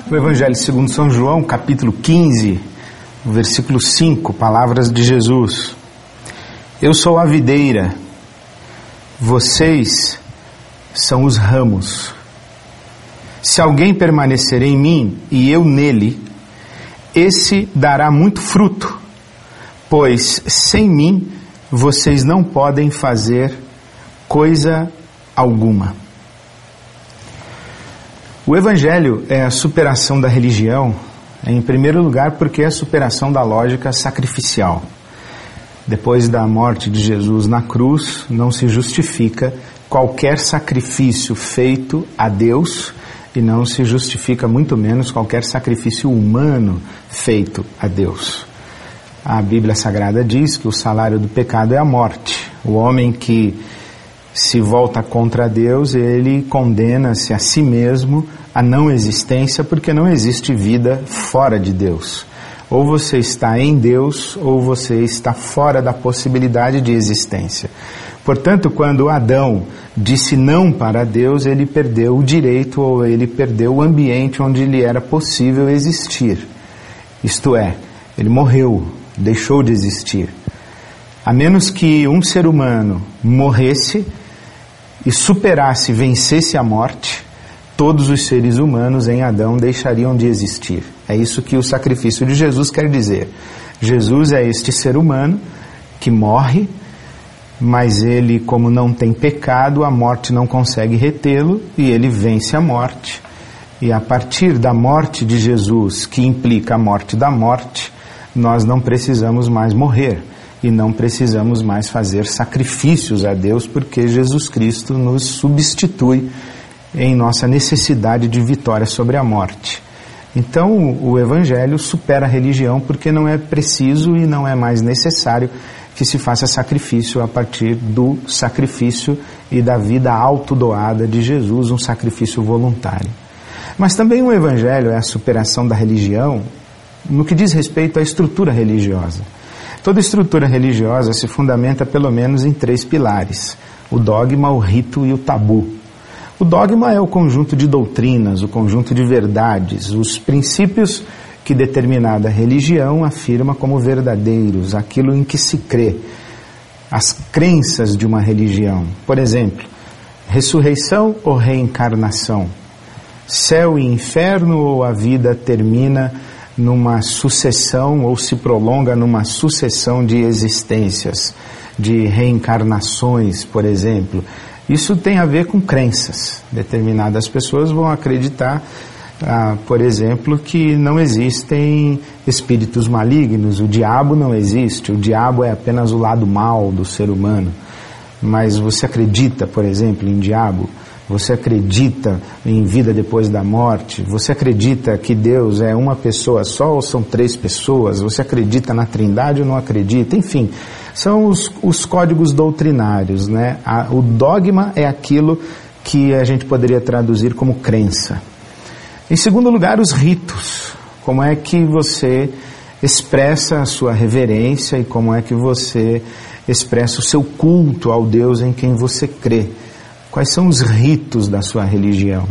O Evangelho segundo São João, capítulo 15, versículo 5, palavras de Jesus. Eu sou a videira, vocês são os ramos. Se alguém permanecer em mim e eu nele, esse dará muito fruto, pois sem mim vocês não podem fazer coisa alguma. O Evangelho é a superação da religião, em primeiro lugar porque é a superação da lógica sacrificial. Depois da morte de Jesus na cruz, não se justifica qualquer sacrifício feito a Deus e não se justifica muito menos qualquer sacrifício humano feito a Deus. A Bíblia Sagrada diz que o salário do pecado é a morte. O homem que se volta contra Deus, ele condena-se a si mesmo à não existência, porque não existe vida fora de Deus. Ou você está em Deus, ou você está fora da possibilidade de existência. Portanto, quando Adão disse não para Deus, ele perdeu o direito, ou ele perdeu o ambiente onde lhe era possível existir. Isto é, ele morreu, deixou de existir. A menos que um ser humano morresse e superasse, vencesse a morte, todos os seres humanos em Adão deixariam de existir. É isso que o sacrifício de Jesus quer dizer. Jesus é este ser humano que morre, mas ele, como não tem pecado, a morte não consegue retê-lo e ele vence a morte. E a partir da morte de Jesus, que implica a morte da morte, nós não precisamos mais morrer. E não precisamos mais fazer sacrifícios a Deus, porque Jesus Cristo nos substitui em nossa necessidade de vitória sobre a morte. Então, o Evangelho supera a religião, porque não é preciso e não é mais necessário que se faça sacrifício a partir do sacrifício e da vida autodoada de Jesus, um sacrifício voluntário. Mas também o Evangelho é a superação da religião no que diz respeito à estrutura religiosa. Toda estrutura religiosa se fundamenta pelo menos em 3 pilares: o dogma, o rito e o tabu. O dogma é o conjunto de doutrinas, o conjunto de verdades, os princípios que determinada religião afirma como verdadeiros, aquilo em que se crê, as crenças de uma religião. Por exemplo, ressurreição ou reencarnação, céu e inferno, ou a vida termina numa sucessão ou se prolonga numa sucessão de existências, de reencarnações, por exemplo. Isso tem a ver com crenças. Determinadas pessoas vão acreditar, por exemplo, que não existem espíritos malignos, o diabo não existe, o diabo é apenas o lado mal do ser humano. Mas você acredita, por exemplo, em diabo? Você acredita em vida depois da morte? Você acredita que Deus é uma pessoa só ou são 3 pessoas? Você acredita na Trindade ou não acredita? Enfim, são os códigos doutrinários, né? O dogma é aquilo que a gente poderia traduzir como crença. Em segundo lugar, os ritos. Como é que você expressa a sua reverência e como é que você expressa o seu culto ao Deus em quem você crê? Quais são os ritos da sua religião?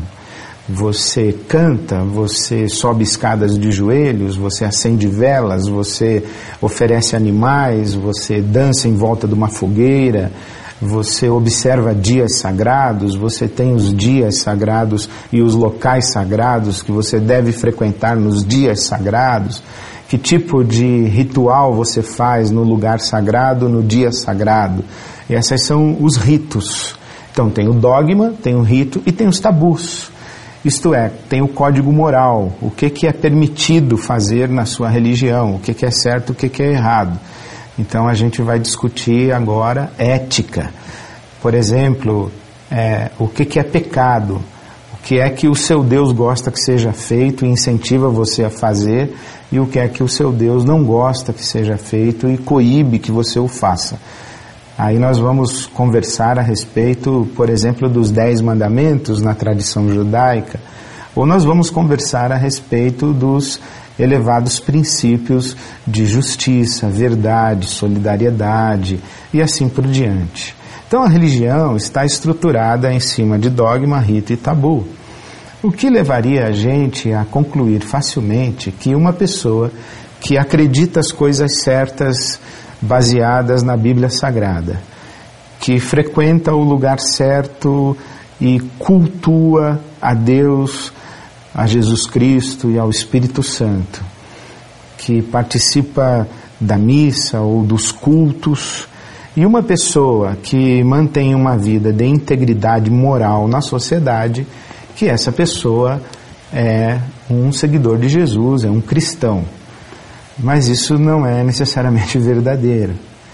Você canta, você sobe escadas de joelhos, você acende velas, você oferece animais, você dança em volta de uma fogueira, você observa dias sagrados, você tem os dias sagrados e os locais sagrados que você deve frequentar nos dias sagrados. Que tipo de ritual você faz no lugar sagrado, no dia sagrado? E esses são os ritos. Então tem o dogma, tem o rito e tem os tabus. Isto é, tem o código moral, o que é permitido fazer na sua religião, o que é certo, o que é errado. Então a gente vai discutir agora ética. Por exemplo, o que é pecado, o que é que o seu Deus gosta que seja feito e incentiva você a fazer, e o que é que o seu Deus não gosta que seja feito e coíbe que você o faça. Aí nós vamos conversar a respeito, por exemplo, dos 10 mandamentos na tradição judaica, ou nós vamos conversar a respeito dos elevados princípios de justiça, verdade, solidariedade e assim por diante. Então a religião está estruturada em cima de dogma, rito e tabu. O que levaria a gente a concluir facilmente que uma pessoa que acredita as coisas certas baseadas na Bíblia Sagrada, que frequenta o lugar certo e cultua a Deus, a Jesus Cristo e ao Espírito Santo, que participa da missa ou dos cultos, e uma pessoa que mantém uma vida de integridade moral na sociedade, que essa pessoa é um seguidor de Jesus, é um cristão. Mas isso não é necessariamente verdadeiro,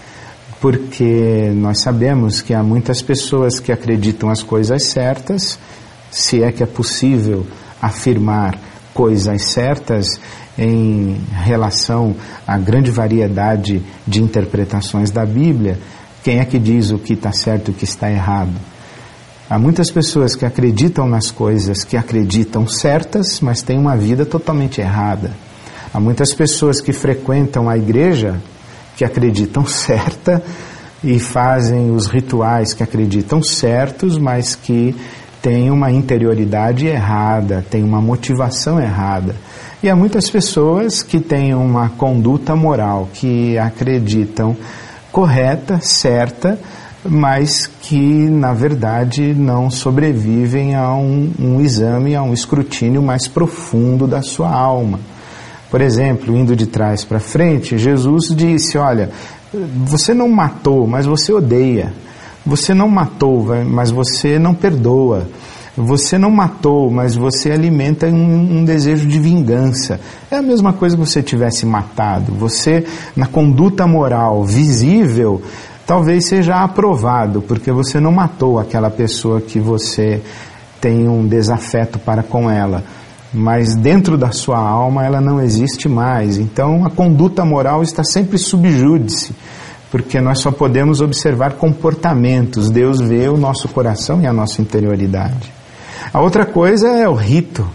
porque nós sabemos que há muitas pessoas que acreditam as coisas certas, se é que é possível afirmar coisas certas em relação à grande variedade de interpretações da Bíblia. Quem é que diz o que está certo e o que está errado? Há muitas pessoas que acreditam nas coisas que acreditam certas, mas têm uma vida totalmente errada. Há muitas pessoas que frequentam a igreja que acreditam certa e fazem os rituais que acreditam certos, mas que têm uma interioridade errada, têm uma motivação errada. E há muitas pessoas que têm uma conduta moral, que acreditam correta, certa, mas que, na verdade, não sobrevivem a um exame, a um escrutínio mais profundo da sua alma. Por exemplo, indo de trás para frente, Jesus disse, olha, você não matou, mas você odeia. Você não matou, mas você não perdoa. Você não matou, mas você alimenta um desejo de vingança. É a mesma coisa que você tivesse matado. Você, na conduta moral visível, talvez seja aprovado, porque você não matou aquela pessoa que você tem um desafeto para com ela. Mas dentro da sua alma ela não existe mais. Então a conduta moral está sempre sub júdice, porque nós só podemos observar comportamentos. Deus vê o nosso coração e a nossa interioridade. A outra coisa é o rito.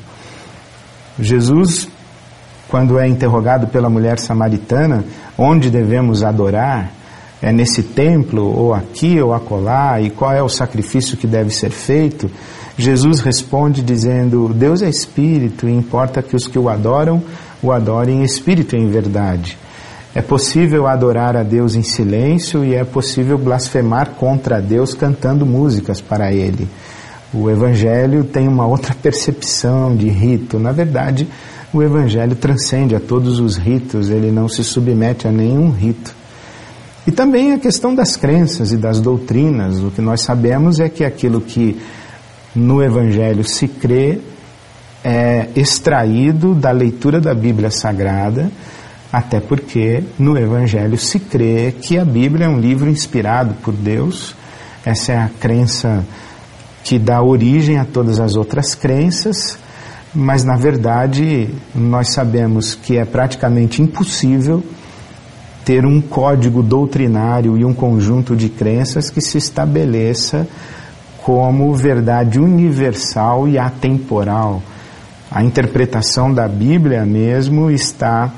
Jesus, quando é interrogado pela mulher samaritana, onde devemos adorar? É nesse templo, ou aqui, ou acolá, e qual é o sacrifício que deve ser feito? Jesus responde dizendo, Deus é espírito e importa que os que o adorem em espírito e em verdade. É possível adorar a Deus em silêncio e é possível blasfemar contra Deus cantando músicas para Ele. O Evangelho tem uma outra percepção de rito. Na verdade, o Evangelho transcende a todos os ritos, ele não se submete a nenhum rito. E também a questão das crenças e das doutrinas. O que nós sabemos é que aquilo que no Evangelho se crê é extraído da leitura da Bíblia Sagrada, até porque no Evangelho se crê que a Bíblia é um livro inspirado por Deus. Essa é a crença que dá origem a todas as outras crenças, mas na verdade nós sabemos que é praticamente impossível ter um código doutrinário e um conjunto de crenças que se estabeleça como verdade universal e atemporal. A interpretação da Bíblia mesmo está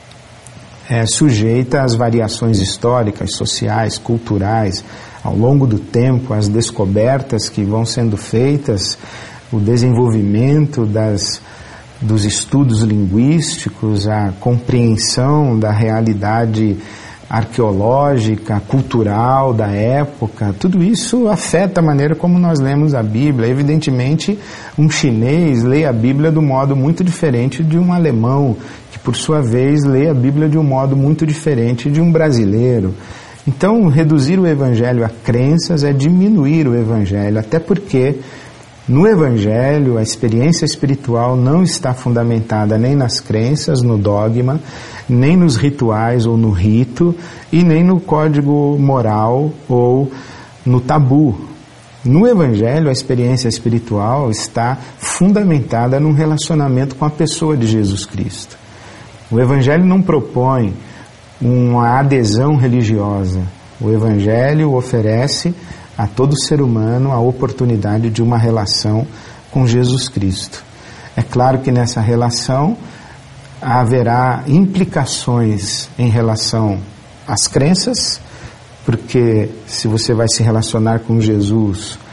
sujeita às variações históricas, sociais, culturais, ao longo do tempo, as descobertas que vão sendo feitas, o desenvolvimento dos estudos linguísticos, a compreensão da realidade arqueológica, cultural da época, tudo isso afeta a maneira como nós lemos a Bíblia. Evidentemente, um chinês lê a Bíblia de um modo muito diferente de um alemão, que por sua vez lê a Bíblia de um modo muito diferente de um brasileiro. Então, reduzir o Evangelho a crenças é diminuir o Evangelho, até porque no Evangelho a experiência espiritual não está fundamentada nem nas crenças, no dogma, nem nos rituais ou no rito, e nem no código moral ou no tabu. No Evangelho a experiência espiritual está fundamentada num relacionamento com a pessoa de Jesus Cristo. O Evangelho não propõe uma adesão religiosa. O Evangelho oferece a todo ser humano a oportunidade de uma relação com Jesus Cristo. É claro que nessa relação haverá implicações em relação às crenças, porque se você vai se relacionar com Jesus,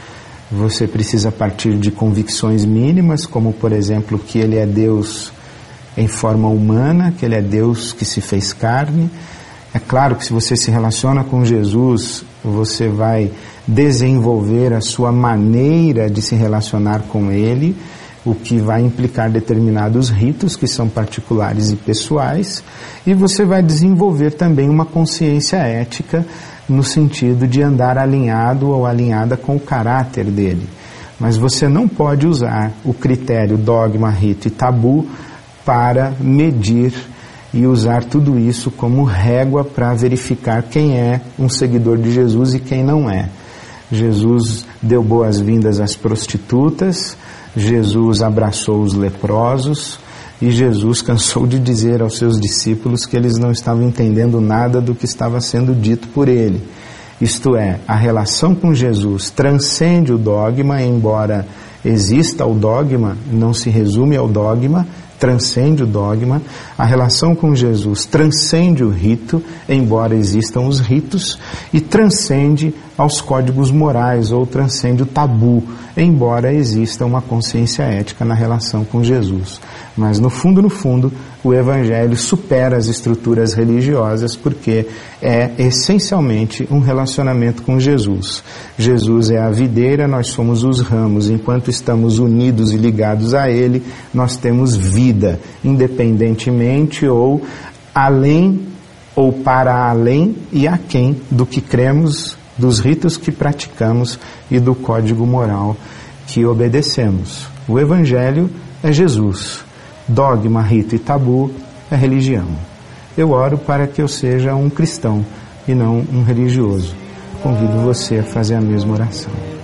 Você precisa partir de convicções mínimas, como por exemplo que Ele é Deus em forma humana, que Ele é Deus que se fez carne. É claro que se você se relaciona com Jesus, você vai desenvolver a sua maneira de se relacionar com Ele, o que vai implicar determinados ritos que são particulares e pessoais, e você vai desenvolver também uma consciência ética no sentido de andar alinhado ou alinhada com o caráter dele. Mas você não pode usar o critério dogma, rito e tabu para medir e usar tudo isso como régua para verificar quem é um seguidor de Jesus e quem não é. Jesus deu boas-vindas às prostitutas, Jesus abraçou os leprosos e Jesus cansou de dizer aos seus discípulos que eles não estavam entendendo nada do que estava sendo dito por ele. Isto é, a relação com Jesus transcende o dogma, embora exista o dogma, não se resume ao dogma, transcende o dogma. A relação com Jesus transcende o rito, embora existam os ritos, e transcende aos códigos morais, ou transcende o tabu, embora exista uma consciência ética na relação com Jesus. Mas no fundo, o Evangelho supera as estruturas religiosas, porque é essencialmente um relacionamento com Jesus. Jesus é a videira, nós somos os ramos. Enquanto estamos unidos e ligados a Ele, nós temos vida, independentemente ou além ou para além e aquém do que cremos, dos ritos que praticamos e do código moral que obedecemos. O Evangelho é Jesus. Dogma, rito e tabu é religião. Eu oro para que eu seja um cristão e não um religioso. Convido você a fazer a mesma oração.